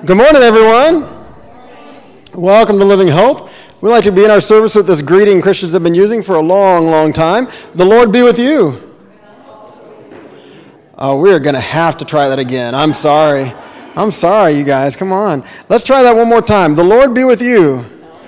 Good morning, everyone. Welcome to Living Hope. We like to begin our service with this greeting Christians have been using for a long, long time. The Lord be with you. Oh, we're going to have to try that again. I'm sorry, you guys. Come on. Let's try that one more time. The Lord be with you.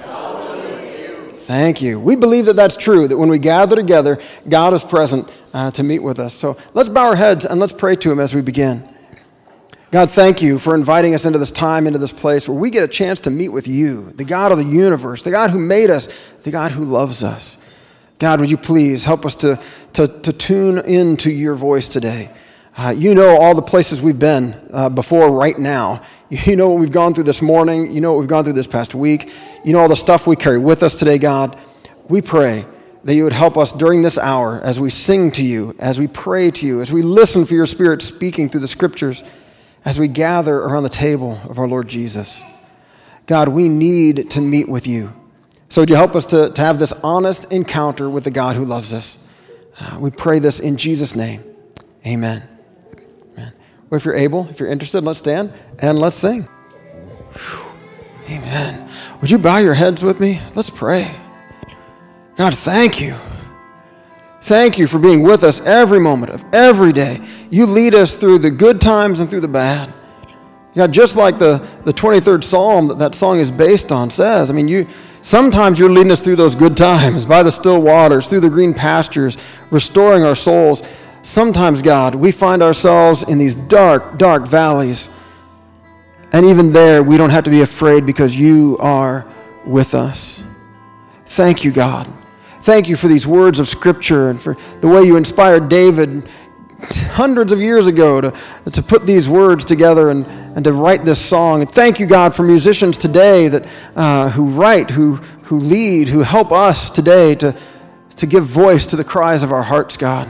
Thank you. We believe that that's true, that when we gather together, God is present to meet with us. So let's bow our heads and let's pray to Him as we begin. God, thank you for inviting us into this time, into this place where we get a chance to meet with you, the God of the universe, the God who made us, the God who loves us. God, would you please help us to tune into your voice today? You know all the places we've been before right now. You know what we've gone through this morning. You know what we've gone through this past week. You know all the stuff we carry with us today, God. We pray that you would help us during this hour as we sing to you, as we pray to you, as we listen for your Spirit speaking through the Scriptures, as we gather around the table of our Lord Jesus. God, we need to meet with you. So would you help us to have this honest encounter with the God who loves us? We pray this in Jesus' name. Amen. Amen. Well, if you're able, if you're interested, let's stand and let's sing. Whew. Amen. Would you bow your heads with me? Let's pray. God, thank you. Thank you for being with us every moment of every day. You lead us through the good times and through the bad. God, just like the 23rd Psalm that song is based on says, sometimes you're leading us through those good times, by the still waters, through the green pastures, restoring our souls. Sometimes, God, we find ourselves in these dark, dark valleys. And even there, we don't have to be afraid because you are with us. Thank you, God. Thank you for these words of Scripture and for the way you inspired David hundreds of years ago to put these words together and to write this song. And thank you, God, for musicians today that who write, who lead, who help us today to give voice to the cries of our hearts, God.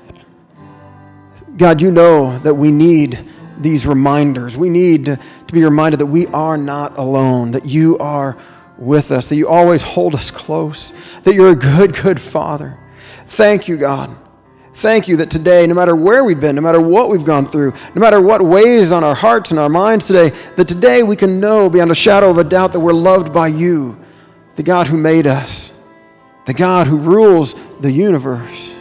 God, you know that we need these reminders. We need to be reminded that we are not alone, that you are with us, that you always hold us close, that you're a good, good Father. Thank you, God. Thank you that today, no matter where we've been, no matter what we've gone through, no matter what weighs on our hearts and our minds today, that today we can know beyond a shadow of a doubt that we're loved by you, the God who made us, the God who rules the universe.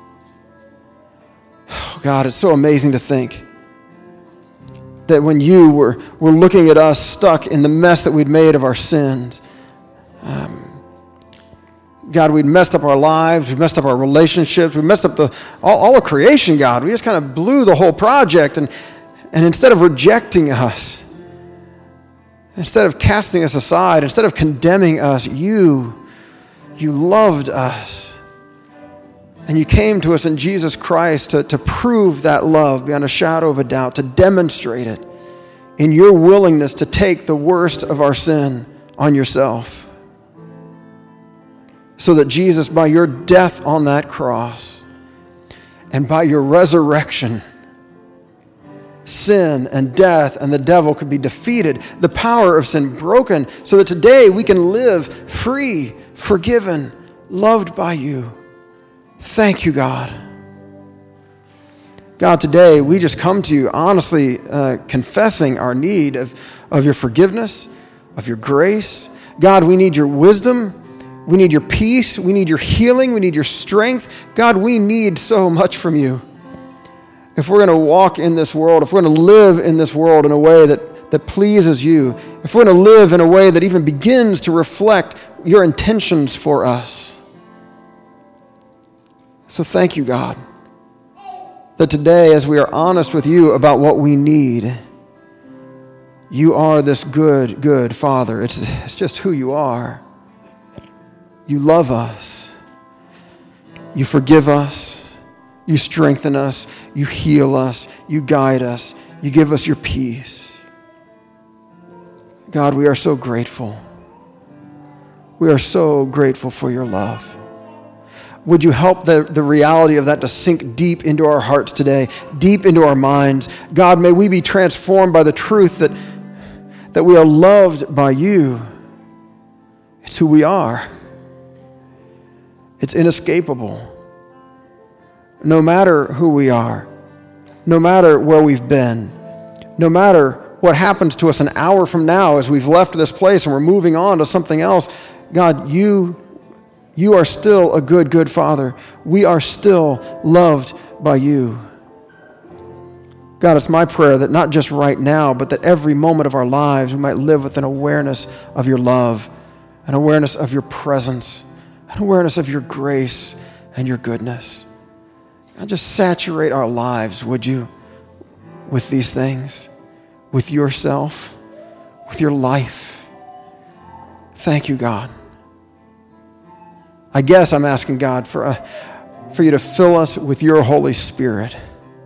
Oh, God, it's so amazing to think that when you were looking at us stuck in the mess that we'd made of our sins, God, we'd messed up our lives, we messed up our relationships, we messed up all of creation, God. We just kind of blew the whole project, and instead of rejecting us, instead of casting us aside, instead of condemning us, you loved us. And you came to us in Jesus Christ to prove that love beyond a shadow of a doubt, to demonstrate it in your willingness to take the worst of our sin on yourself. So that Jesus, by your death on that cross and by your resurrection, sin and death and the devil could be defeated, the power of sin broken, so that today we can live free, forgiven, loved by you. Thank you, God. God, today we just come to you honestly confessing our need of your forgiveness, of your grace. God, we need your wisdom. We need your peace. We need your healing. We need your strength. God, we need so much from you. If we're going to walk in this world, if we're going to live in this world in a way that pleases you, if we're going to live in a way that even begins to reflect your intentions for us. So thank you, God, that today, as we are honest with you about what we need, you are this good, good Father. It's just who you are. You love us. You forgive us. You strengthen us. You heal us. You guide us. You give us your peace. God, we are so grateful. We are so grateful for your love. Would you help the reality of that to sink deep into our hearts today, deep into our minds? God, may we be transformed by the truth that we are loved by you. It's who we are. It's inescapable. No matter who we are, no matter where we've been, no matter what happens to us an hour from now as we've left this place and we're moving on to something else, God, you are still a good, good Father. We are still loved by you. God, it's my prayer that not just right now, but that every moment of our lives we might live with an awareness of your love, an awareness of your presence, an awareness of your grace and your goodness. God, just saturate our lives, would you, with these things, with yourself, with your life. Thank you, God. I guess I'm asking God for you to fill us with your Holy Spirit,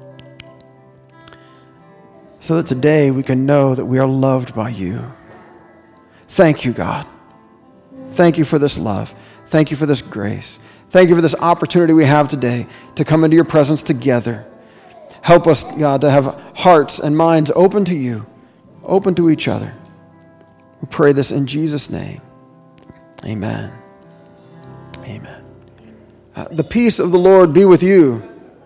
so that today we can know that we are loved by you. Thank you, God. Thank you for this love. Thank you for this grace. Thank you for this opportunity we have today to come into your presence together. Help us, God, to have hearts and minds open to you, open to each other. We pray this in Jesus' name. Amen. Amen. The peace of the Lord be with you.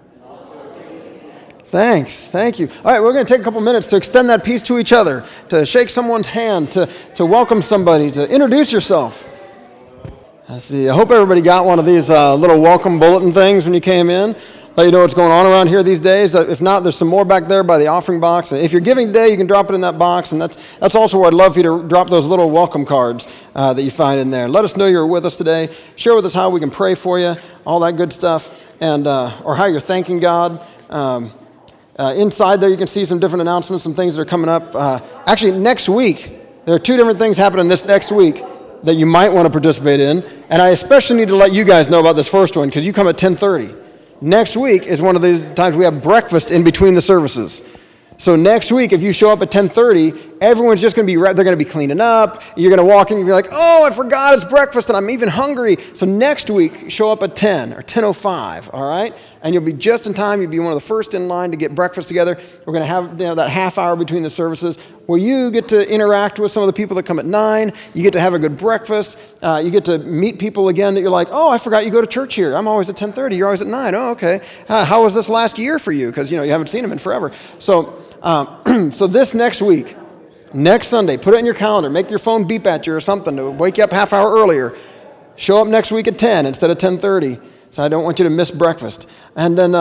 Thanks. Thank you. All right, we're going to take a couple minutes to extend that peace to each other, to shake someone's hand, to welcome somebody, to introduce yourself. Let's see. I hope everybody got one of these little welcome bulletin things when you came in. Let you know what's going on around here these days. If not, there's some more back there by the offering box. If you're giving today, you can drop it in that box, and that's also where I'd love for you to drop those little welcome cards that you find in there. Let us know you're with us today. Share with us how we can pray for you, all that good stuff, and or how you're thanking God. Inside there, you can see some different announcements, some things that are coming up. Actually, next week, there are 2 different things happening this next week that you might want to participate in. And I especially need to let you guys know about this first one because you come at 10:30. Next week is one of these times we have breakfast in between the services. So next week, if you show up at 10:30, everyone's just going to be, they're going to be cleaning up. You're going to walk in and be like, oh, I forgot it's breakfast and I'm even hungry. So next week, show up at 10 or 10:05, all right? And you'll be just in time. You'll be one of the first in line to get breakfast together. We're going to have that half hour between the services where you get to interact with some of the people that come at 9. You get to have a good breakfast. You get to meet people again that you're like, oh, I forgot you go to church here. I'm always at 10:30. You're always at 9. Oh, okay. How was this last year for you? Because, you haven't seen them in forever. So this next week, next Sunday, put it in your calendar. Make your phone beep at you or something to wake you up half hour earlier. Show up next week at 10 instead of 10:30. So I don't want you to miss breakfast. And then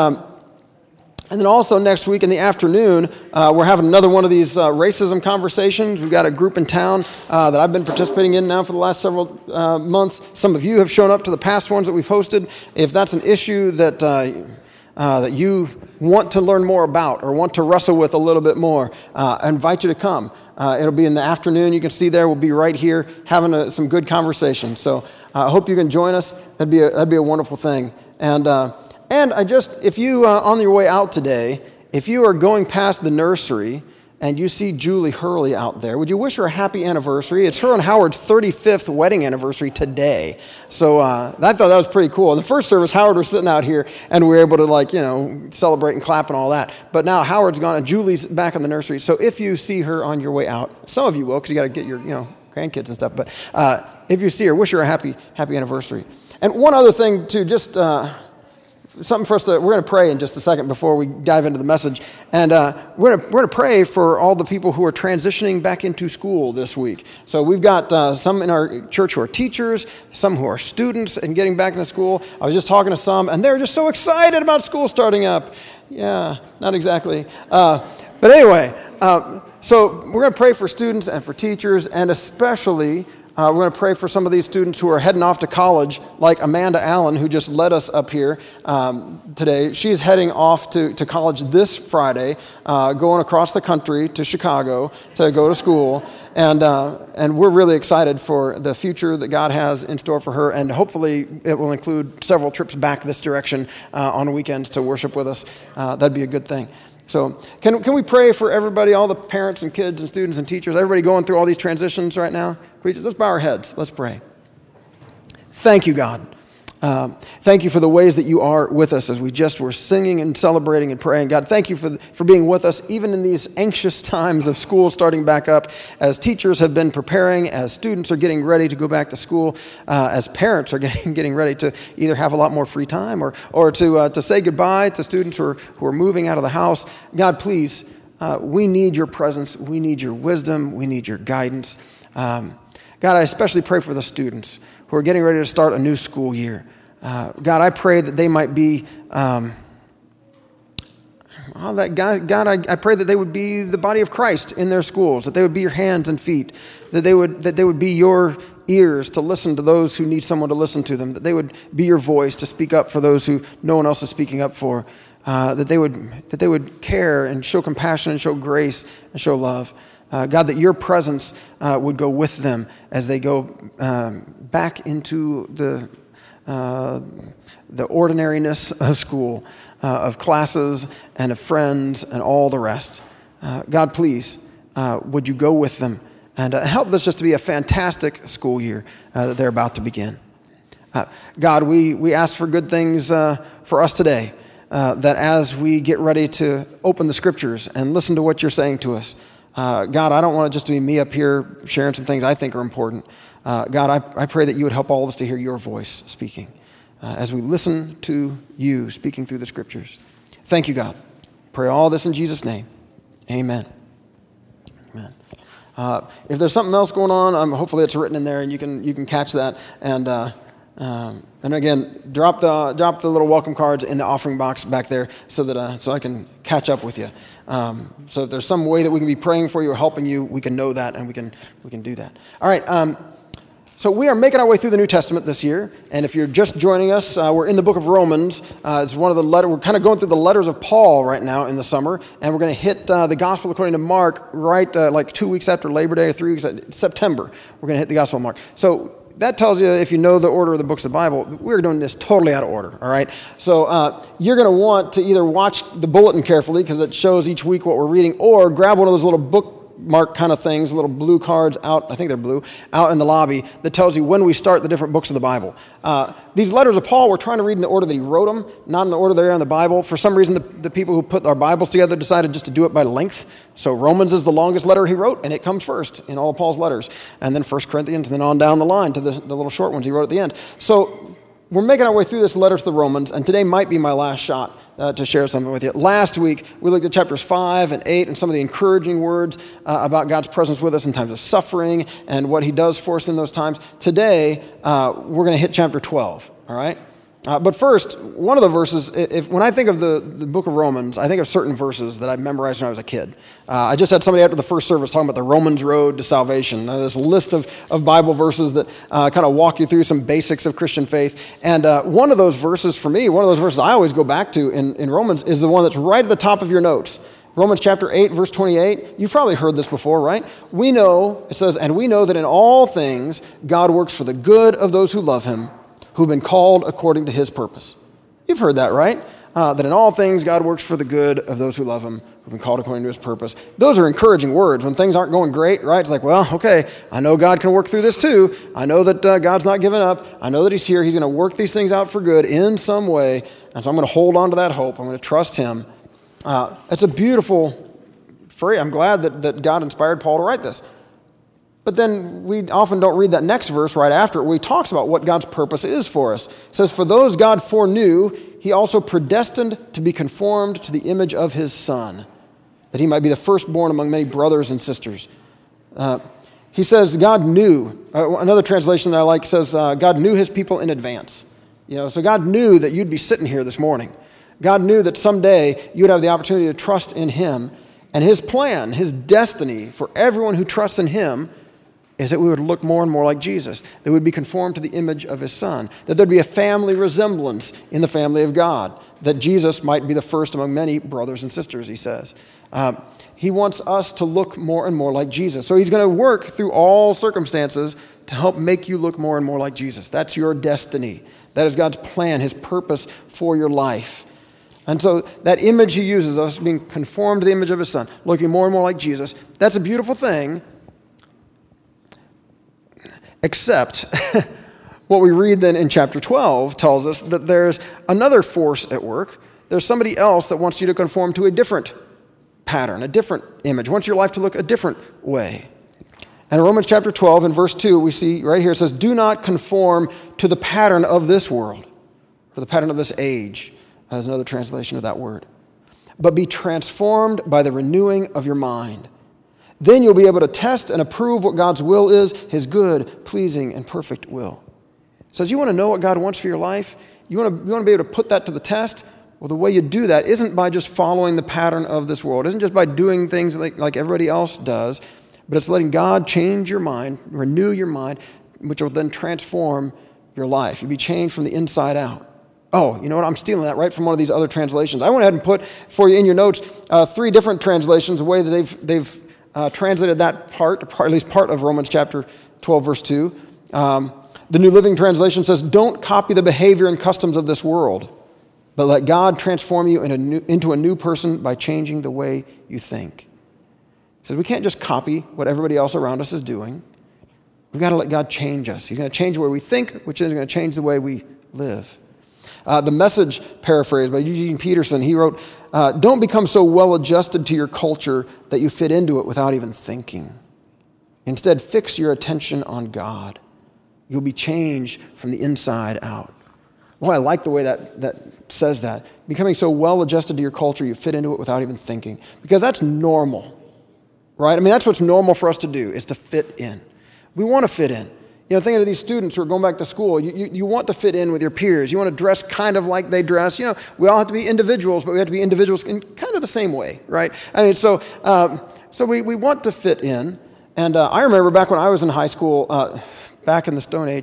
also next week in the afternoon, we're having another one of these racism conversations. We've got a group in town that I've been participating in now for the last several months. Some of you have shown up to the past ones that we've hosted. If that's an issue that you want to learn more about or want to wrestle with a little bit more, I invite you to come. It'll be in the afternoon. You can see there. We'll be right here having some good conversation. So I hope you can join us. That'd be a wonderful thing. And if you on your way out today, if you are going past the nursery and you see Julie Hurley out there, would you wish her a happy anniversary? It's her and Howard's 35th wedding anniversary today. So I thought that was pretty cool. In the first service, Howard was sitting out here, and we were able to, celebrate and clap and all that. But now Howard's gone, and Julie's back in the nursery. So if you see her on your way out, some of you will, because you got to get your, grandkids and stuff. But if you see her, wish her a happy anniversary. And one other thing, too, just something for us we're going to pray in just a second before we dive into the message. And we're going to pray for all the people who are transitioning back into school this week. So we've got some in our church who are teachers, some who are students and getting back into school. I was just talking to some, and they're just so excited about school starting up. Yeah, not exactly. But anyway, so we're going to pray for students and for teachers, and especially we're going to pray for some of these students who are heading off to college, like Amanda Allen, who just led us up here today. She's heading off to college this Friday, going across the country to Chicago to go to school. And we're really excited for the future that God has in store for her. And hopefully it will include several trips back this direction on weekends to worship with us. That'd be a good thing. So can we pray for everybody, all the parents and kids and students and teachers, everybody going through all these transitions right now? Let's bow our heads. Let's pray. Thank you, God. Thank you for the ways that you are with us as we just were singing and celebrating and praying. God, thank you for being with us even in these anxious times of school starting back up, as teachers have been preparing, as students are getting ready to go back to school, as parents are getting ready to either have a lot more free time or to say goodbye to students who are moving out of the house. God, please we need your presence. We need your wisdom. We need your guidance. God, I especially pray for the students who are getting ready to start a new school year. God, I pray that they might be, I pray that they would be the body of Christ in their schools, that they would be your hands and feet, that they would be your ears to listen to those who need someone to listen to them, that they would be your voice to speak up for those who no one else is speaking up for, that they would care and show compassion and show grace and show love. God, that your presence would go with them as they go back into the ordinariness of school, of classes and of friends and all the rest. God, please, would you go with them and help this just to be a fantastic school year that they're about to begin. God, we ask for good things for us today, that as we get ready to open the scriptures and listen to what you're saying to us, God, I don't want it just to be me up here sharing some things I think are important. God, I pray that you would help all of us to hear your voice speaking as we listen to you speaking through the scriptures. Thank you, God. Pray all this in Jesus' name. Amen. Amen. If there's something else going on, hopefully it's written in there and you can catch that. And again, drop the little welcome cards in the offering box back there so that so I can catch up with you. So if there's some way that we can be praying for you or helping you, we can know that and we can do that. All right. So we are making our way through the New Testament this year, and if you're just joining us, we're in the book of Romans. It's one of the letters. We're kind of going through the letters of Paul right now in the summer, and we're going to hit the Gospel according to Mark right like 2 weeks after Labor Day, or 3 weeks September. We're going to hit the Gospel of Mark. So that tells you, if you know the order of the books of the Bible, we're doing this totally out of order, all right? So you're going to want to either watch the bulletin carefully, because it shows each week what we're reading, or grab one of those little bookmark kind of things, little blue cards out, I think they're blue, out in the lobby that tells you when we start the different books of the Bible. These letters of Paul, we're trying to read in the order that he wrote them, not in the order they're in the Bible. For some reason, the people who put our Bibles together decided just to do it by length. So Romans is the longest letter he wrote, and it comes first in all of Paul's letters. And then 1 Corinthians, and then on down the line to the little short ones he wrote at the end. So we're making our way through this letter to the Romans, and today might be my last shot to share something with you. Last week, we looked at chapters 5 and 8 and some of the encouraging words about God's presence with us in times of suffering and what he does for us in those times. Today, we're going to hit chapter 12, all right? But first, one of the verses, when I think of the book of Romans, I think of certain verses that I memorized when I was a kid. I just had somebody after the first service talking about the Romans road to salvation. This list of Bible verses that kind of walk you through some basics of Christian faith. And one of those verses for me, one of those verses I always go back to in Romans is the one that's right at the top of your notes. Romans chapter 8, verse 28. You've probably heard this before, right? We know, it says, and we know that in all things God works for the good of those who love him, who've been called according to his purpose. You've heard that, right? That in all things God works for the good of those who love him, who've been called according to his purpose. Those are encouraging words when things aren't going great, right? It's like, well, okay, I know God can work through this too. I know that God's not giving up. I know that he's here. He's going to work these things out for good in some way. And so I'm going to hold on to that hope. I'm going to trust him. It's a beautiful phrase. I'm glad that God inspired Paul to write this. But then we often don't read that next verse right after it, where he talks about what God's purpose is for us. It says, for those God foreknew, he also predestined to be conformed to the image of his Son, that he might be the firstborn among many brothers and sisters. He says God knew. Another translation that I like says God knew his people in advance. So God knew that you'd be sitting here this morning. God knew that someday you'd have the opportunity to trust in him. And his plan, his destiny for everyone who trusts in him is that we would look more and more like Jesus, that we would be conformed to the image of his Son, that there'd be a family resemblance in the family of God, that Jesus might be the first among many brothers and sisters, he says. He wants us to look more and more like Jesus. So he's going to work through all circumstances to help make you look more and more like Jesus. That's your destiny. That is God's plan, his purpose for your life. And so that image he uses, us being conformed to the image of his Son, looking more and more like Jesus, that's a beautiful thing. Except what we read then in chapter 12 tells us that there's another force at work. There's somebody else that wants you to conform to a different pattern, a different image, wants your life to look a different way. And in Romans chapter 12 and verse 2, we see right here, it says, do not conform to the pattern of this world, or the pattern of this age, as another translation of that word. but be transformed by the renewing of your mind. Then you'll be able to test and approve what God's will is, his good, pleasing, and perfect will. So as you want to know what God wants for your life, you want to be able to put that to the test. Well, the way you do that isn't by just following the pattern of this world. It isn't just by doing things like everybody else does, but it's letting God change your mind, renew your mind, which will then transform your life. You'll be changed from the inside out. Oh, you know what? I'm stealing that right from one of these other translations. I went ahead and put for you in your notes 3 different translations, the way that they've translated that part, at least part of Romans chapter 12, verse 2. The New Living Translation says, don't copy the behavior and customs of this world, but let God transform you into a new person by changing the way you think. He says we can't just copy what everybody else around us is doing. We've got to let God change us. He's going to change the way we think, which is going to change the way we live. The Message paraphrase by Eugene Peterson, he wrote, don't become so well adjusted to your culture that you fit into it without even thinking. Instead, fix your attention on God. You'll be changed from the inside out. Well, I like the way that says that. Becoming so well adjusted to your culture, you fit into it without even thinking. Because that's normal, right? I mean, that's what's normal for us to do, is to fit in. We want to fit in. You know, thinking of these students who are going back to school, you want to fit in with your peers. You want to dress kind of like they dress. You know, we all have to be individuals, but we have to be individuals in kind of the same way, right? I mean, so we want to fit in. And I remember back when I was in high school, back in the Stone Age,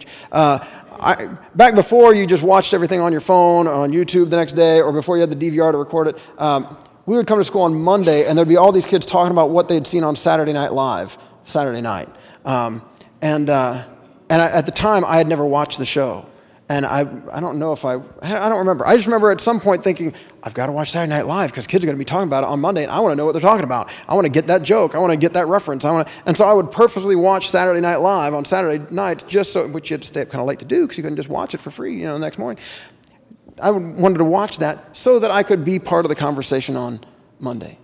back before you just watched everything on your phone or on YouTube the next day, or before you had the DVR to record it, we would come to school on Monday, and there'd be all these kids talking about what they'd seen on Saturday Night Live, Saturday night. And at the time, I had never watched the show. And I don't know if I don't remember. I just remember at some point thinking, I've got to watch Saturday Night Live because kids are going to be talking about it on Monday, and I want to know what they're talking about. I want to get that joke. I want to get that reference. And so I would purposely watch Saturday Night Live on Saturday nights, just so, which you had to stay up kind of late to do because you couldn't just watch it for free, the next morning. I wanted to watch that so that I could be part of the conversation on Monday.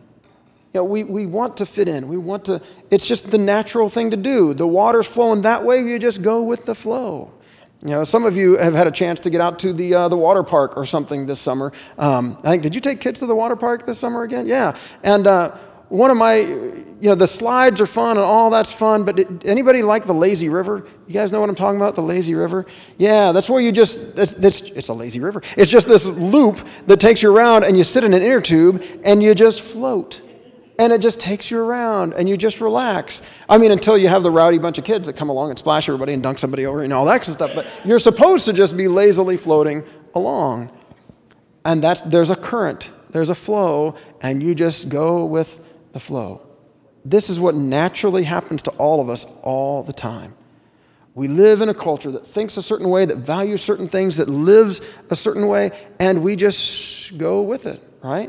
We want to fit in. It's just the natural thing to do. The water's flowing that way, you just go with the flow. Some of you have had a chance to get out to the water park or something this summer. Did you take kids to the water park this summer again? Yeah. And one of my, the slides are fun and all that's fun, but anybody like the lazy river? You guys know what I'm talking about, the lazy river? Yeah, that's where it's a lazy river. It's just this loop that takes you around, and you sit in an inner tube and you just float. And it just takes you around, and you just relax. I mean, until you have the rowdy bunch of kids that come along and splash everybody and dunk somebody over and all that kind of stuff. But you're supposed to just be lazily floating along. And there's a current, there's a flow, and you just go with the flow. This is what naturally happens to all of us all the time. We live in a culture that thinks a certain way, that values certain things, that lives a certain way, and we just go with it, right?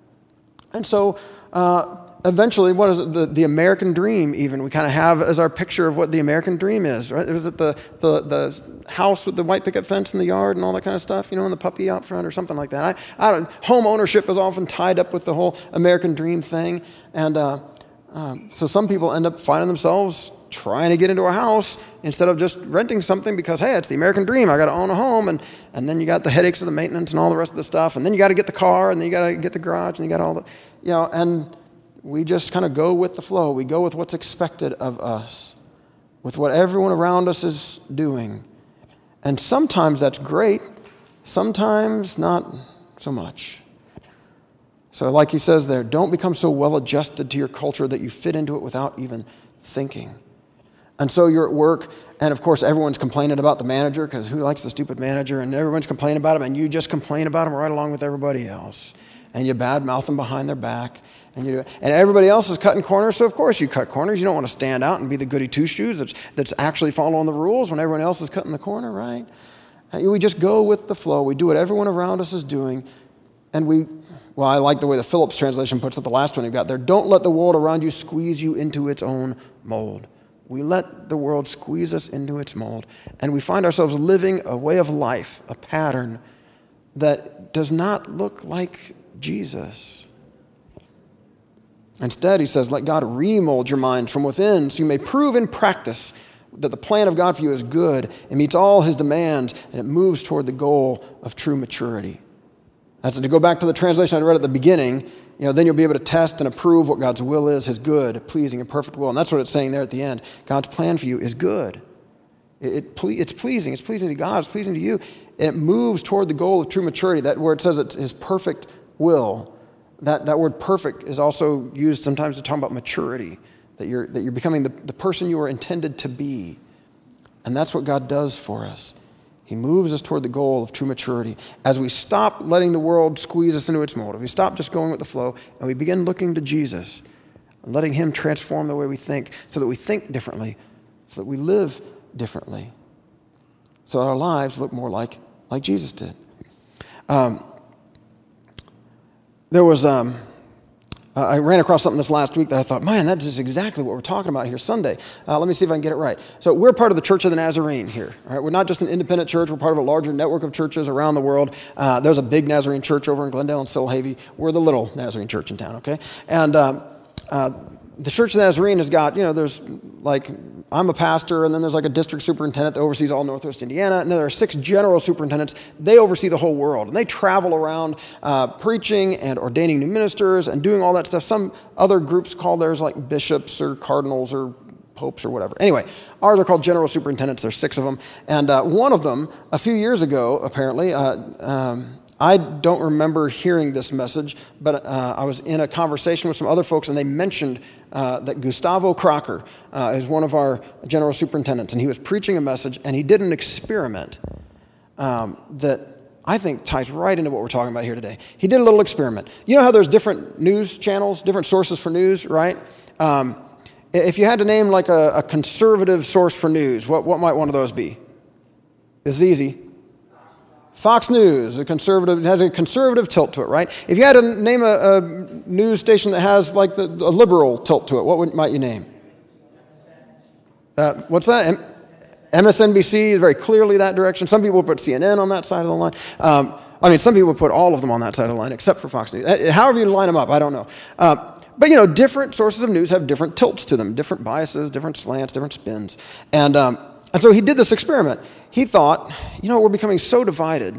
And so eventually, what is it? The American dream, even we kind of have as our picture of what the American dream is, right? There's the house with the white picket fence in the yard and all that kind of stuff, and the puppy out front or something like that. Home ownership is often tied up with the whole American dream thing, and so some people end up finding themselves trying to get into a house instead of just renting something because, hey, it's the American dream. I got to own a home, and then you got the headaches of the maintenance and all the rest of the stuff, and then you got to get the car, and then you got to get the garage, and you got all the, and we just kind of go with the flow. We go with what's expected of us, with what everyone around us is doing. And sometimes that's great, sometimes not so much. So like he says there, don't become so well adjusted to your culture that you fit into it without even thinking. And so you're at work, and of course everyone's complaining about the manager, because who likes the stupid manager? And everyone's complaining about him, and you just complain about him right along with everybody else. And you badmouth them behind their back, and everybody else is cutting corners, so of course you cut corners. You don't want to stand out and be the goody two-shoes that's actually following the rules when everyone else is cutting the corner, right? We just go with the flow. We do what everyone around us is doing, and I like the way the Phillips translation puts it, the last one you've got there. Don't let the world around you squeeze you into its own mold. We let the world squeeze us into its mold, and we find ourselves living a way of life, a pattern that does not look like Jesus. Instead, he says, let God remold your mind from within so you may prove in practice that the plan of God for you is good and meets all his demands, and it moves toward the goal of true maturity. That's to go back to the translation I read at the beginning. Then you'll be able to test and approve what God's will is, his good, pleasing, and perfect will. And that's what it's saying there at the end. God's plan for you is good. It's pleasing. It's pleasing to God. It's pleasing to you. And it moves toward the goal of true maturity. That where it says it's his perfect will, that word perfect is also used sometimes to talk about maturity, that you're becoming the person you are intended to be. And that's what God does for us. He moves us toward the goal of true maturity as we stop letting the world squeeze us into its mold. If we stop just going with the flow and we begin looking to Jesus, and letting him transform the way we think so that we think differently, so that we live differently, so that our lives look more like Jesus did. I ran across something this last week that I thought, man, that's just exactly what we're talking about here Sunday. Let me see if I can get it right. So we're part of the Church of the Nazarene here. All right? We're not just an independent church. We're part of a larger network of churches around the world. There's a big Nazarene church over in Glendale and Silhavy. We're the little Nazarene church in town, okay? And the Church of the Nazarene has got, there's I'm a pastor, and then there's a district superintendent that oversees all Northwest Indiana, and then there are 6 general superintendents. They oversee the whole world, and they travel around preaching and ordaining new ministers and doing all that stuff. Some other groups call theirs bishops or cardinals or popes or whatever. Anyway, ours are called general superintendents. There's 6 of them, and one of them, a few years ago, apparently, I don't remember hearing this message, but I was in a conversation with some other folks, and they mentioned that Gustavo Crocker is one of our general superintendents, and he was preaching a message, and he did an experiment that I think ties right into what we're talking about here today. He did a little experiment. You know how there's different news channels, different sources for news, right? If you had to name a conservative source for news, what might one of those be? This is easy. Fox News, it has a conservative tilt to it, right? If you had to name a news station that has a liberal tilt to it, what might you name? What's that? MSNBC is very clearly that direction. Some people put CNN on that side of the line. Some people put all of them on that side of the line, except for Fox News. However you line them up, I don't know. But different sources of news have different tilts to them, different biases, different slants, different spins. And so he did this experiment. He thought, we're becoming so divided,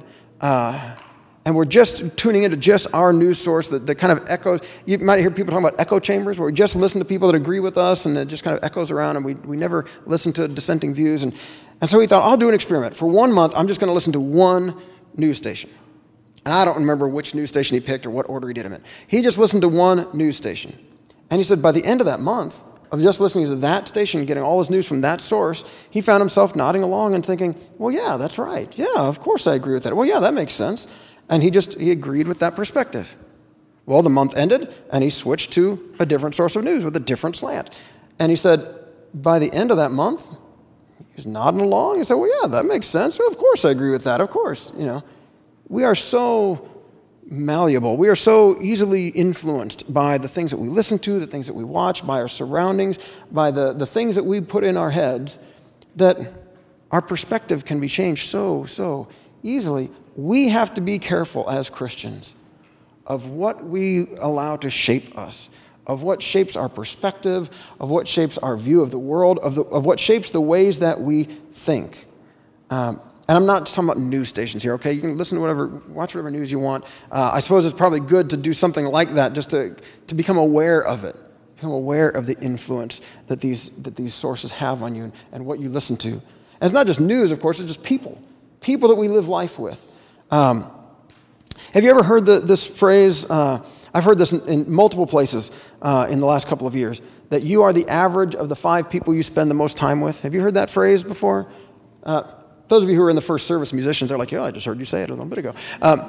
and we're just tuning into just our news source that kind of echoes. You might hear people talking about echo chambers, where we just listen to people that agree with us, and it just kind of echoes around, and we never listen to dissenting views. And so he thought, I'll do an experiment. For 1 month, I'm just going to listen to one news station. And I don't remember which news station he picked or what order he did them in. He just listened to one news station. And he said by the end of that month, of just listening to that station, getting all his news from that source, he found himself nodding along and thinking, well, yeah, that's right. Yeah, of course I agree with that. Well, yeah, that makes sense. And he agreed with that perspective. Well, the month ended, and he switched to a different source of news with a different slant. And he said, by the end of that month, he was nodding along and said, well, yeah, that makes sense. Well, of course I agree with that. Of course, We are so malleable. We are so easily influenced by the things that we listen to, the things that we watch, by our surroundings, by the things that we put in our heads, that our perspective can be changed so easily. We have to be careful as Christians of what we allow to shape us, of what shapes our perspective, of what shapes our view of the world, of what shapes the ways that we think. And I'm not just talking about news stations here, okay? You can listen to watch whatever news you want. I suppose it's probably good to do something like that just to become aware of it, become aware of the influence that these sources have on you and what you listen to. And it's not just news, of course, it's just people that we live life with. Have you ever heard this phrase? I've heard this in multiple places in the last couple of years, that you are the average of the 5 people you spend the most time with. Have you heard that phrase before? Those of you who are in the first service musicians, they're like, yeah, I just heard you say it a little bit ago.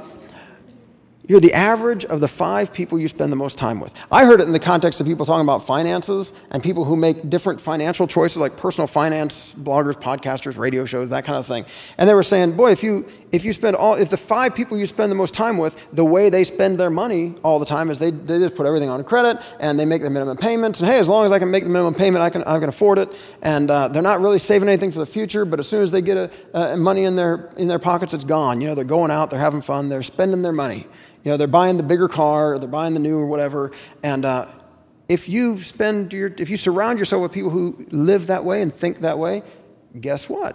You're the average of the 5 people you spend the most time with. I heard it in the context of people talking about finances and people who make different financial choices, like personal finance, bloggers, podcasters, radio shows, that kind of thing. And they were saying, boy, if the 5 people you spend the most time with, the way they spend their money all the time is they just put everything on credit and they make the minimum payments. And hey, as long as I can make the minimum payment, I can afford it. And they're not really saving anything for the future. But as soon as they get money in their pockets, it's gone. They're going out, they're having fun, they're spending their money. They're buying the bigger car, or they're buying the new or whatever. And if you surround yourself with people who live that way and think that way, guess what?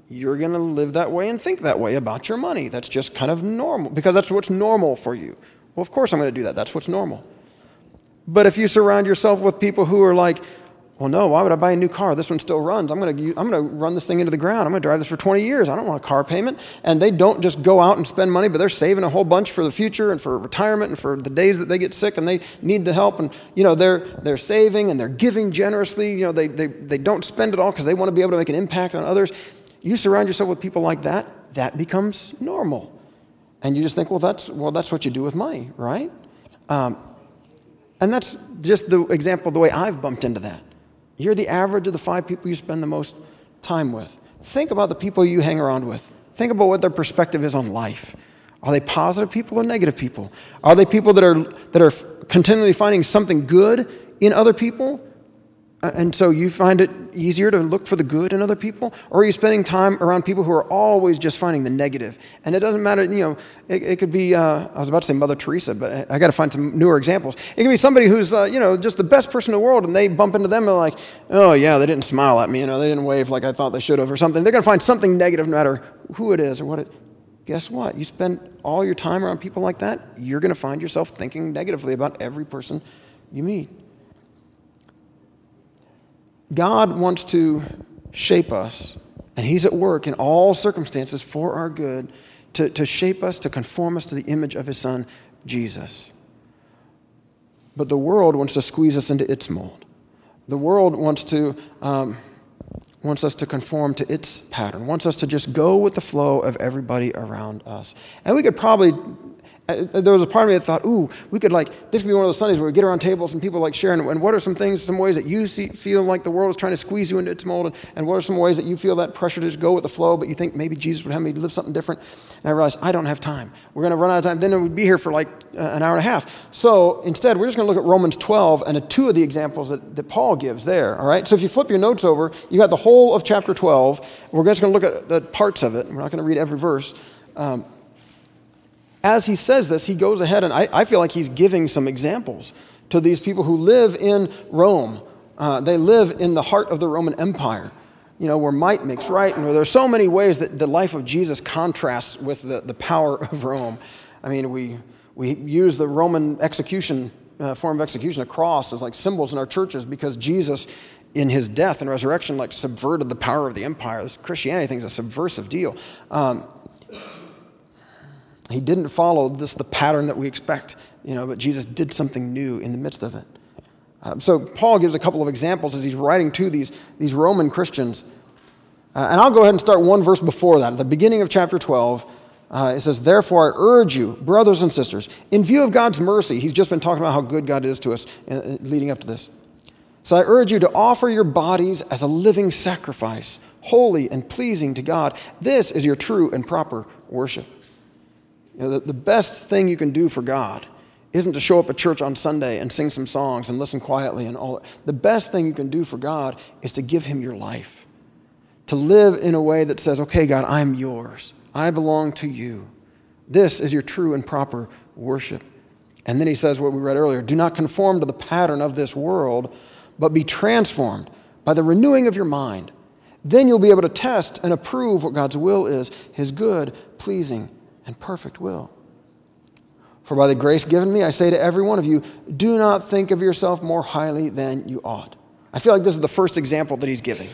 you're going to live that way and think that way about your money. That's just kind of normal because that's what's normal for you. Well, of course I'm going to do that. That's what's normal. But if you surround yourself with people who are like, well, no, why would I buy a new car? This one still runs. I'm going to run this thing into the ground. I'm going to drive this for 20 years. I don't want a car payment. And they don't just go out and spend money, but they're saving a whole bunch for the future and for retirement and for the days that they get sick and they need the help. And, they're saving and they're giving generously. They don't spend it all because they want to be able to make an impact on others. You surround yourself with people like that, that becomes normal. And you just think, that's what you do with money, right? And that's just the example of the way I've bumped into that. You're the average of the 5 people you spend the most time with. Think about the people you hang around with. Think about what their perspective is on life. Are they positive people or negative people? Are they people that are continually finding something good in other people? And so you find it easier to look for the good in other people? Or are you spending time around people who are always just finding the negative? And it doesn't matter, it could be, I was about to say Mother Teresa, but I got to find some newer examples. It could be somebody who's, just the best person in the world, and they bump into them and they're like, oh yeah, they didn't smile at me, they didn't wave like I thought they should have or something. They're going to find something negative no matter who it is or what it. Guess what? You spend all your time around people like that, you're going to find yourself thinking negatively about every person you meet. God wants to shape us, and he's at work in all circumstances for our good to shape us, to conform us to the image of his Son, Jesus. But the world wants to squeeze us into its mold. The world wants us to conform to its pattern, wants us to just go with the flow of everybody around us. And we could probably, there was a part of me that thought, we could this could be one of those Sundays where we get around tables and people sharing, and what are some ways that you feel like the world is trying to squeeze you into its mold, and what are some ways that you feel that pressure to just go with the flow, but you think maybe Jesus would have me live something different? And I realized, I don't have time. We're going to run out of time. Then we'd be here for an hour and a half. So instead, we're just going to look at Romans 12 and 2 of the examples that Paul gives there, all right? So if you flip your notes over, you got the whole of chapter 12. We're just going to look at the parts of it. We're not going to read every verse. As he says this, he goes ahead and I feel like he's giving some examples to these people who live in Rome. They live in the heart of the Roman Empire, where might makes right, and where there's so many ways that the life of Jesus contrasts with the power of Rome. I mean, we use the Roman execution, form of execution, a cross, as symbols in our churches because Jesus, in his death and resurrection, subverted the power of the empire. This Christianity thing is a subversive deal. He didn't follow the pattern that we expect, but Jesus did something new in the midst of it. So Paul gives a couple of examples as he's writing to these Roman Christians. And I'll go ahead and start one verse before that. At the beginning of chapter 12, it says, "Therefore I urge you, brothers and sisters, in view of God's mercy," he's just been talking about how good God is to us leading up to this. "So I urge you to offer your bodies as a living sacrifice, holy and pleasing to God. This is your true and proper worship." The best thing you can do for God isn't to show up at church on Sunday and sing some songs and listen quietly and all. The best thing you can do for God is to give him your life. To live in a way that says, okay, God, I'm yours. I belong to you. This is your true and proper worship. And then he says what we read earlier, "Do not conform to the pattern of this world, but be transformed by the renewing of your mind. Then you'll be able to test and approve what God's will is, his good, pleasing, and perfect will. For by the grace given me, I say to every one of you, do not think of yourself more highly than you ought." I feel like this is the first example that he's giving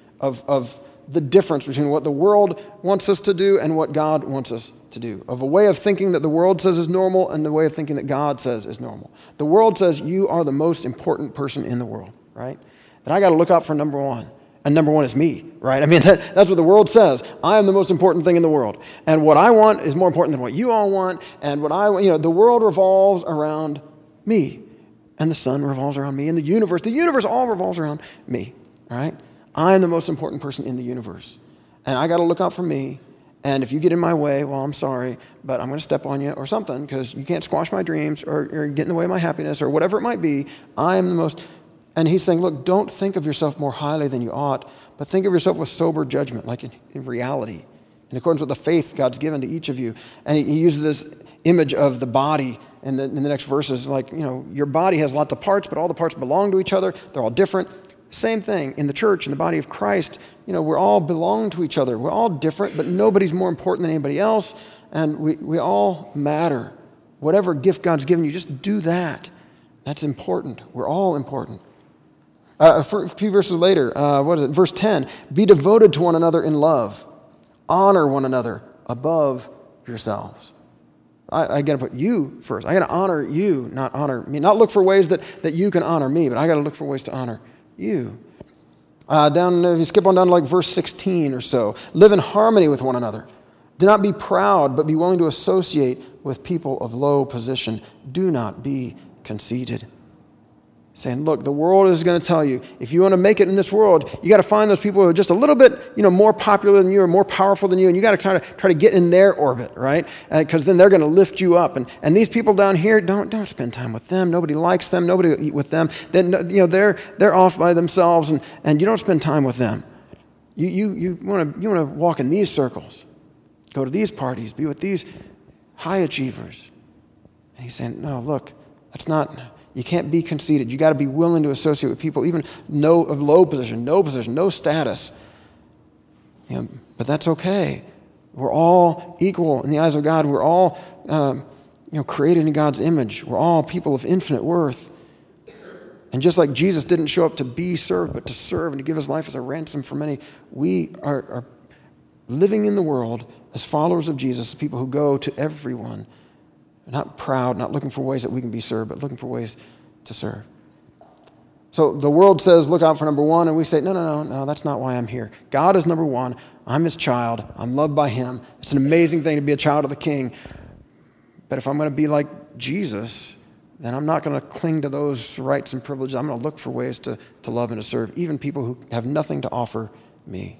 of the difference between what the world wants us to do and what God wants us to do, of a way of thinking that the world says is normal and the way of thinking that God says is normal. The world says you are the most important person in the world, right? And I got to look out for number one. And number one is me, right? I mean, that's what the world says. I am the most important thing in the world. And what I want is more important than what you all want. And what I want, the world revolves around me. And the sun revolves around me. And the universe all revolves around me, all right? I am the most important person in the universe. And I got to look out for me. And if you get in my way, well, I'm sorry, but I'm going to step on you or something because you can't squash my dreams or get in the way of my happiness or whatever it might be. I am the most... And he's saying, look, don't think of yourself more highly than you ought, but think of yourself with sober judgment, like in reality, in accordance with the faith God's given to each of you. And he uses this image of the body in the next verses, your body has lots of parts, but all the parts belong to each other. They're all different. Same thing in the church, in the body of Christ. We all belong to each other. We're all different, but nobody's more important than anybody else, and we all matter. Whatever gift God's given you, just do that. That's important. We're all important. For a few verses later, Verse 10, be devoted to one another in love. Honor one another above yourselves. I got to put you first. I got to honor you, not honor me. Not look for ways that you can honor me, but I got to look for ways to honor you. If you skip on down to like verse 16 or so, live in harmony with one another. Do not be proud, but be willing to associate with people of low position. Do not be conceited. Saying, look, the world is going to tell you, if you want to make it in this world, you got to find those people who are just a little bit, more popular than you or more powerful than you, and you got to try to get in their orbit, right? Because then they're going to lift you up. And these people down here, don't spend time with them. Nobody likes them. Nobody will eat with them. Then they're off by themselves, and you don't spend time with them. You want to walk in these circles, go to these parties, be with these high achievers. And he's saying, no, look, that's not. You can't be conceited. You got to be willing to associate with people, even of low position, no status. But that's okay. We're all equal in the eyes of God. We're all, created in God's image. We're all people of infinite worth. And just like Jesus didn't show up to be served, but to serve and to give his life as a ransom for many, we are living in the world as followers of Jesus, people who go to everyone. Not proud, not looking for ways that we can be served, but looking for ways to serve. So the world says, look out for number one, and we say, no, that's not why I'm here. God is number one. I'm his child. I'm loved by him. It's an amazing thing to be a child of the King. But if I'm going to be like Jesus, then I'm not going to cling to those rights and privileges. I'm going to look for ways to love and to serve, even people who have nothing to offer me.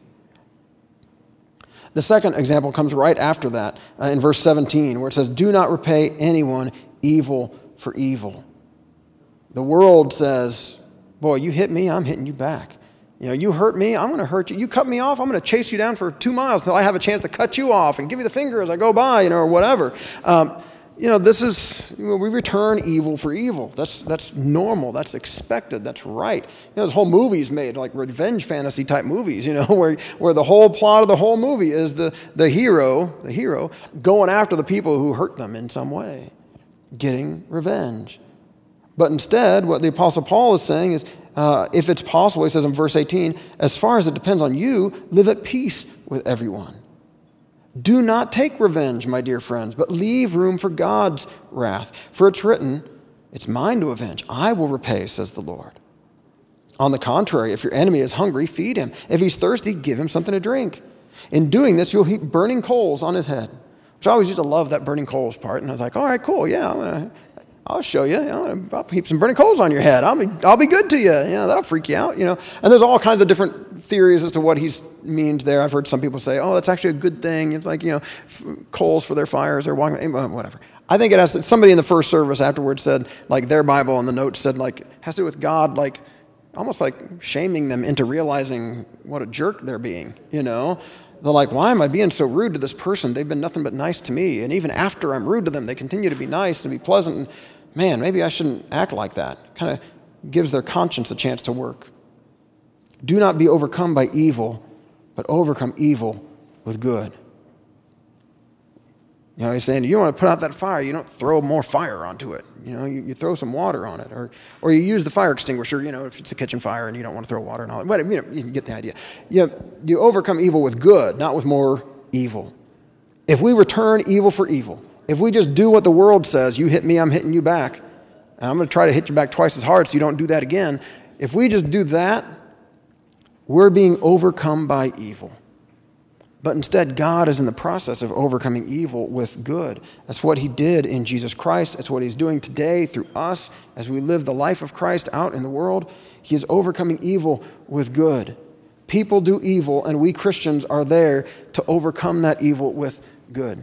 The second example comes right after that in verse 17, where it says, do not repay anyone evil for evil. The world says, boy, you hit me, I'm hitting you back. You hurt me, I'm going to hurt you. You cut me off, I'm going to chase you down for 2 miles until I have a chance to cut you off and give you the finger as I go by, or whatever. This is, we return evil for evil. That's normal. That's expected. That's right. There's whole movies made, like revenge fantasy type movies, where the whole plot of the whole movie is the hero going after the people who hurt them in some way, getting revenge. But instead, what the Apostle Paul is saying is, if it's possible, he says in verse 18, as far as it depends on you, live at peace with everyone. Do not take revenge, my dear friends, but leave room for God's wrath. For it's written, it's mine to avenge. I will repay, says the Lord. On the contrary, if your enemy is hungry, feed him. If he's thirsty, give him something to drink. In doing this, you'll heap burning coals on his head. Which I always used to love that burning coals part. And I was like, all right, cool, yeah, I'll show you. I'll heap some burning coals on your head. I'll be good to you. That'll freak you out. And there's all kinds of different theories as to what he means there. I've heard some people say, "Oh, that's actually a good thing." It's like coals for their fires or whatever. I think it has. Somebody in the first service afterwards said, like their Bible on the notes said, like has to do with God, like almost like shaming them into realizing what a jerk they're being. They're like, why am I being so rude to this person? They've been nothing but nice to me. And even after I'm rude to them, they continue to be nice and be pleasant. And man, maybe I shouldn't act like that. Kind of gives their conscience a chance to work. Do not be overcome by evil, but overcome evil with good. He's saying, you want to put out that fire, you don't throw more fire onto it. You throw some water on it. Or you use the fire extinguisher, if it's a kitchen fire and you don't want to throw water and all that. But, you can get the idea. You overcome evil with good, not with more evil. If we return evil for evil, if we just do what the world says, you hit me, I'm hitting you back, and I'm going to try to hit you back twice as hard so you don't do that again. If we just do that, we're being overcome by evil. But instead, God is in the process of overcoming evil with good. That's what he did in Jesus Christ. That's what he's doing today through us as we live the life of Christ out in the world. He is overcoming evil with good. People do evil, and we Christians are there to overcome that evil with good.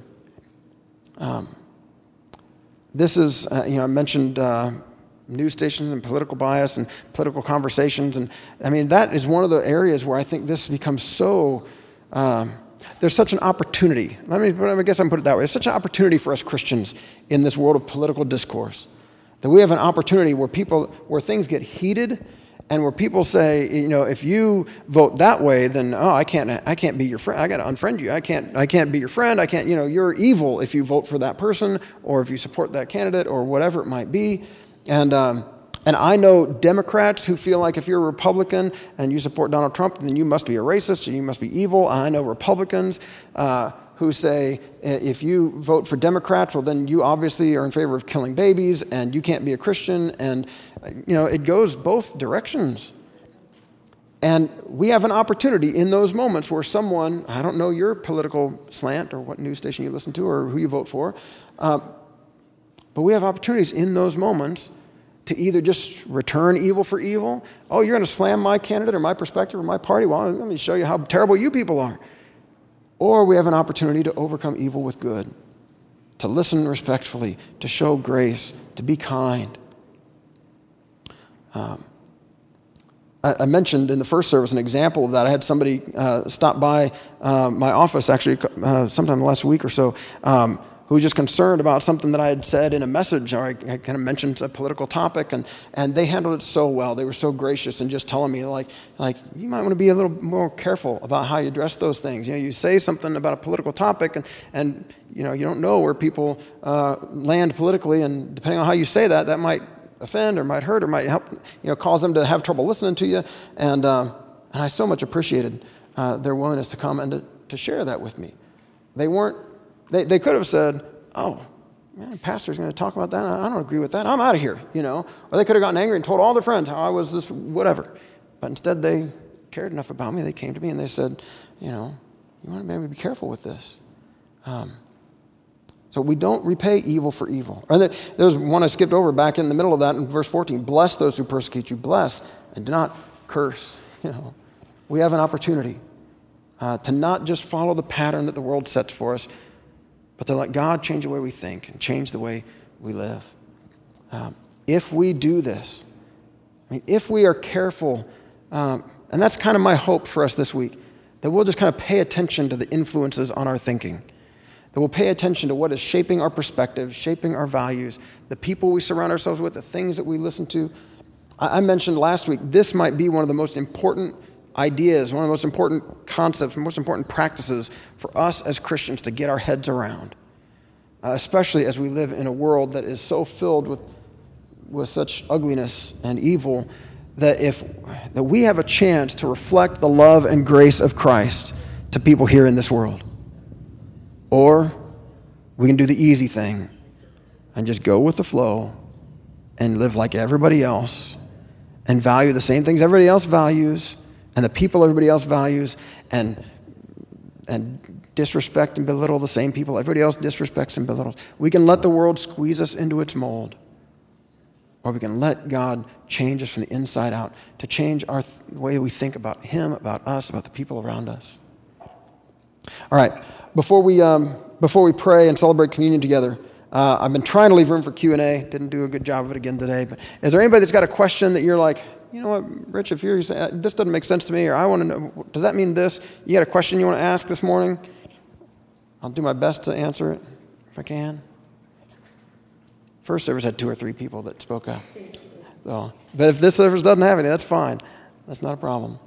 This is, I mentioned news stations and political bias and political conversations. And that is one of the areas where I think this becomes so... there's such an opportunity. I guess I'm put it that way. There's such an opportunity for us Christians in this world of political discourse that we have an opportunity where things get heated And where people say, if you vote that way, then I can't be your friend. I got to unfriend you. I can't be your friend. I can't. You're evil if you vote for that person or if you support that candidate or whatever it might be. And I know Democrats who feel like if you're a Republican and you support Donald Trump, then you must be a racist and you must be evil. And I know Republicans who say if you vote for Democrats, well, then you obviously are in favor of killing babies and you can't be a Christian. And, it goes both directions. And we have an opportunity in those moments where someone, I don't know your political slant or what news station you listen to or who you vote for, but we have opportunities in those moments to either just return evil for evil. Oh, you're going to slam my candidate or my perspective or my party? Well, let me show you how terrible you people are. Or we have an opportunity to overcome evil with good, to listen respectfully, to show grace, to be kind. I mentioned in the first service an example of that. I had somebody stop by my office actually sometime last week or so who was just concerned about something that I had said in a message, or I kind of mentioned a political topic, and they handled it so well. They were so gracious and just telling me, like you might want to be a little more careful about how you address those things. You say something about a political topic, and you don't know where people land politically, and depending on how you say that, that might offend or might hurt or might help, cause them to have trouble listening to you. And I so much appreciated their willingness to come and to share that with me. They could have said, oh, man, pastor's going to talk about that. I don't agree with that. I'm out of here, Or they could have gotten angry and told all their friends how I was this whatever. But instead they cared enough about me. They came to me and they said, you want to maybe be careful with this. So we don't repay evil for evil. Or there was one I skipped over back in the middle of that in verse 14. Bless those who persecute you. Bless and do not curse. We have an opportunity to not just follow the pattern that the world sets for us, but to let God change the way we think and change the way we live. If we do this, if we are careful, and that's kind of my hope for us this week, that we'll just kind of pay attention to the influences on our thinking, that we'll pay attention to what is shaping our perspective, shaping our values, the people we surround ourselves with, the things that we listen to. I mentioned last week, this might be one of the most important ideas, one of the most important concepts, most important practices for us as Christians to get our heads around, especially as we live in a world that is so filled with such ugliness and evil, that we have a chance to reflect the love and grace of Christ to people here in this world. Or we can do the easy thing and just go with the flow and live like everybody else and value the same things everybody else values and the people everybody else values and disrespect and belittle the same people everybody else disrespects and belittles. We can let the world squeeze us into its mold, or we can let God change us from the inside out to change the way we think about Him, about us, about the people around us. All right. Before we pray and celebrate communion together, I've been trying to leave room for Q&A. Didn't do a good job of it again today. But is there anybody that's got a question that you're like, you know what, Rich, if you're saying, this doesn't make sense to me, or I want to know, does that mean this? You got a question you want to ask this morning? I'll do my best to answer it if I can. First service had 2 or 3 people that spoke up. So, but if this service doesn't have any, that's fine. That's not a problem.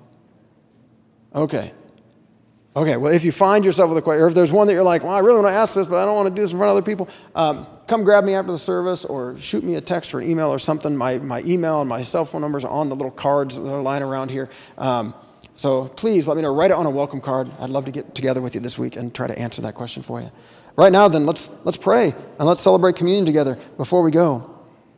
Okay, well, if you find yourself with a question, or if there's one that you're like, well, I really want to ask this, but I don't want to do this in front of other people, come grab me after the service or shoot me a text or an email or something. My email and my cell phone numbers are on the little cards that are lying around here. So please let me know. Write it on a welcome card. I'd love to get together with you this week and try to answer that question for you. Right now, then, let's pray and let's celebrate communion together before we go.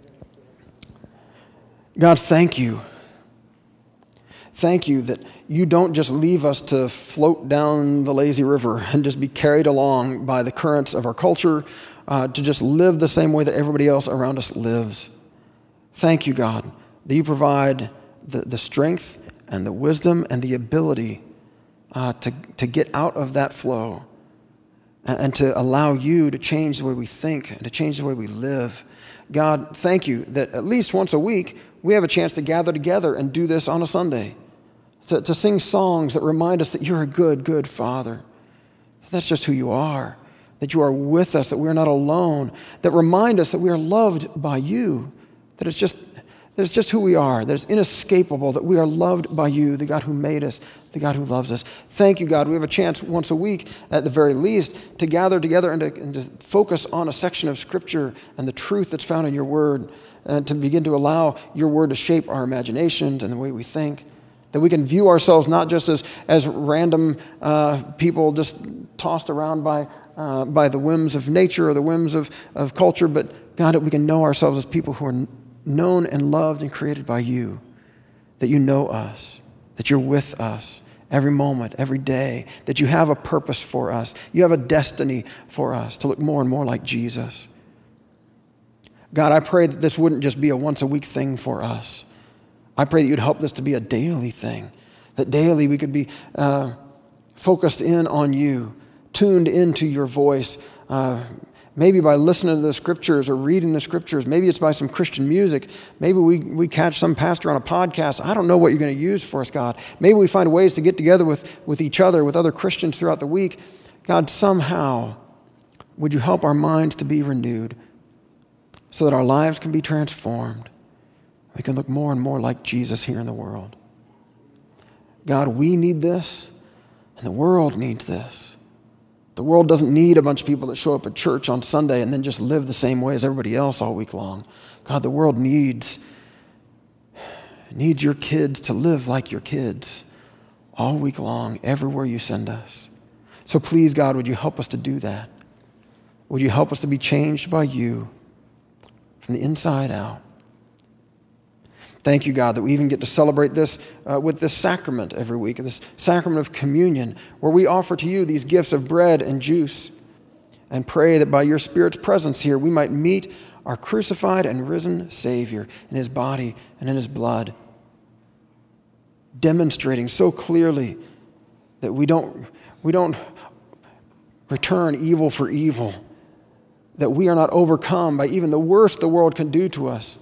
God, thank you. Thank you that you don't just leave us to float down the lazy river and just be carried along by the currents of our culture, to just live the same way that everybody else around us lives. Thank you, God, that you provide the strength and the wisdom and the ability to get out of that flow and to allow you to change the way we think and to change the way we live. God, thank you that at least once a week we have a chance to gather together and do this on a Sunday, to sing songs that remind us that you're a good, good Father. That's just who you are, that you are with us, that we're not alone, that remind us that we are loved by you, that it's just That it's just who we are, that it's inescapable, that we are loved by you, the God who made us, the God who loves us. Thank you, God. We have a chance once a week, at the very least, to gather together and to focus on a section of Scripture and the truth that's found in your word, and to begin to allow your word to shape our imaginations and the way we think, that we can view ourselves not just as random people just tossed around by the whims of nature or the whims of culture, but God, that we can know ourselves as people who are known and loved and created by you, that you know us, that you're with us every moment, every day, that you have a purpose for us. You have a destiny for us to look more and more like Jesus. God, I pray that this wouldn't just be a once-a-week thing for us. I pray that you'd help this to be a daily thing, that daily we could be focused in on you, tuned into your voice, maybe by listening to the Scriptures or reading the Scriptures. Maybe it's by some Christian music. Maybe we catch some pastor on a podcast. I don't know what you're going to use for us, God. Maybe we find ways to get together with each other, with other Christians throughout the week. God, somehow, would you help our minds to be renewed so that our lives can be transformed? We can look more and more like Jesus here in the world. God, we need this, and the world needs this. The world doesn't need a bunch of people that show up at church on Sunday and then just live the same way as everybody else all week long. God, the world needs your kids to live like your kids all week long, everywhere you send us. So please, God, would you help us to do that? Would you help us to be changed by you from the inside out? Thank you, God, that we even get to celebrate this with this sacrament every week, this sacrament of communion, where we offer to you these gifts of bread and juice and pray that by your Spirit's presence here, we might meet our crucified and risen Savior in his body and in his blood, demonstrating so clearly that we don't return evil for evil, that we are not overcome by even the worst the world can do to us.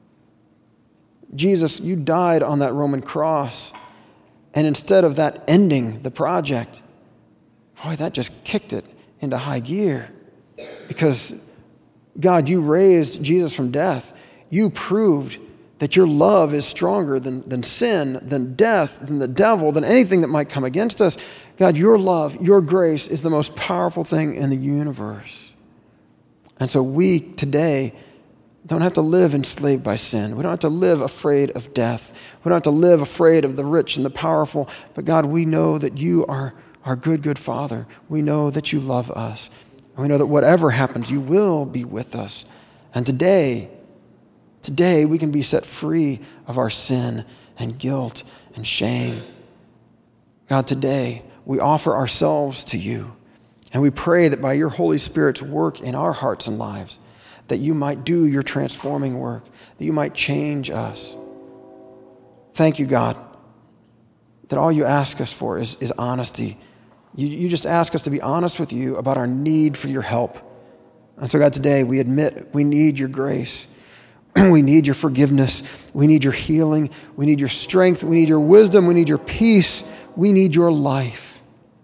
Jesus, you died on that Roman cross, and instead of that ending the project, boy, that just kicked it into high gear. Because, God, you raised Jesus from death. You proved that your love is stronger than sin, than death, than the devil, than anything that might come against us. God, your love, your grace is the most powerful thing in the universe. And so we today don't have to live enslaved by sin. We don't have to live afraid of death. We don't have to live afraid of the rich and the powerful. But God, we know that you are our good, good Father. We know that you love us. And we know that whatever happens, you will be with us. And today we can be set free of our sin and guilt and shame. God, today we offer ourselves to you. And we pray that by your Holy Spirit's work in our hearts and lives, that you might do your transforming work, that you might change us. Thank you, God, that all you ask us for is honesty. You just ask us to be honest with you about our need for your help. And so, God, today we admit we need your grace. We need your forgiveness. We need your healing. We need your strength. We need your wisdom. We need your peace. We need your life.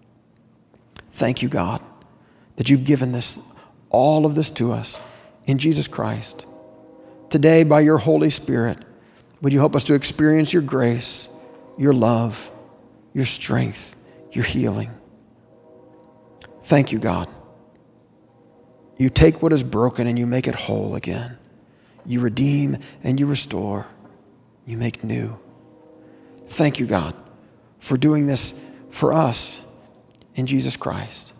Thank you, God, that you've given all of this to us in Jesus Christ. Today, by your Holy Spirit, would you help us to experience your grace, your love, your strength, your healing. Thank you, God. You take what is broken and you make it whole again. You redeem and you restore. You make new. Thank you, God, for doing this for us in Jesus Christ.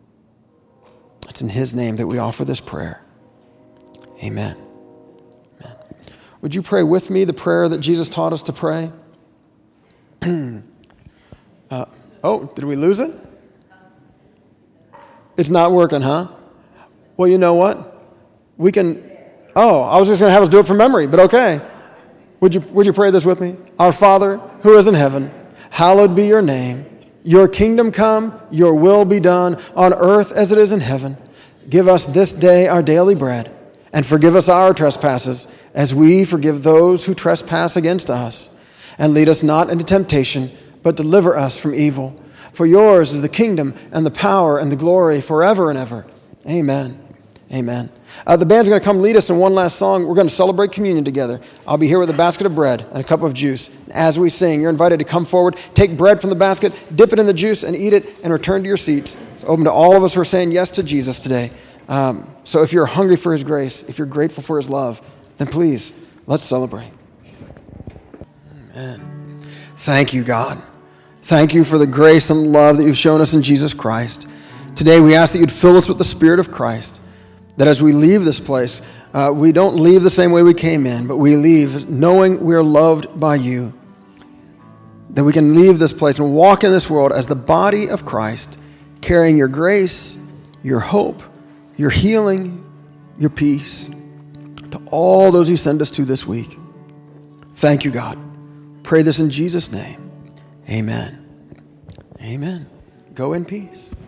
It's in his name that we offer this prayer. Amen. Amen. Would you pray with me the prayer that Jesus taught us to pray? Did we lose it? It's not working, huh? Well, you know what? We can... I was just going to have us do it from memory, but okay. Would you pray this with me? Our Father, who is in heaven, hallowed be your name. Your kingdom come, your will be done on earth as it is in heaven. Give us this day our daily bread, and forgive us our trespasses, as we forgive those who trespass against us. And lead us not into temptation, but deliver us from evil. For yours is the kingdom and the power and the glory forever and ever. Amen. Amen. The band's going to come lead us in one last song. We're going to celebrate communion together. I'll be here with a basket of bread and a cup of juice. As we sing, you're invited to come forward, take bread from the basket, dip it in the juice, and eat it, and return to your seats. It's open to all of us who are saying yes to Jesus today. So if you're hungry for his grace, if you're grateful for his love, then please, let's celebrate. Amen. Thank you, God. Thank you for the grace and love that you've shown us in Jesus Christ. Today we ask that you'd fill us with the Spirit of Christ, that as we leave this place, we don't leave the same way we came in, but we leave knowing we are loved by you, that we can leave this place and walk in this world as the body of Christ, carrying your grace, your hope, your healing, your peace to all those you send us to this week. Thank you, God. Pray this in Jesus' name. Amen. Amen. Go in peace.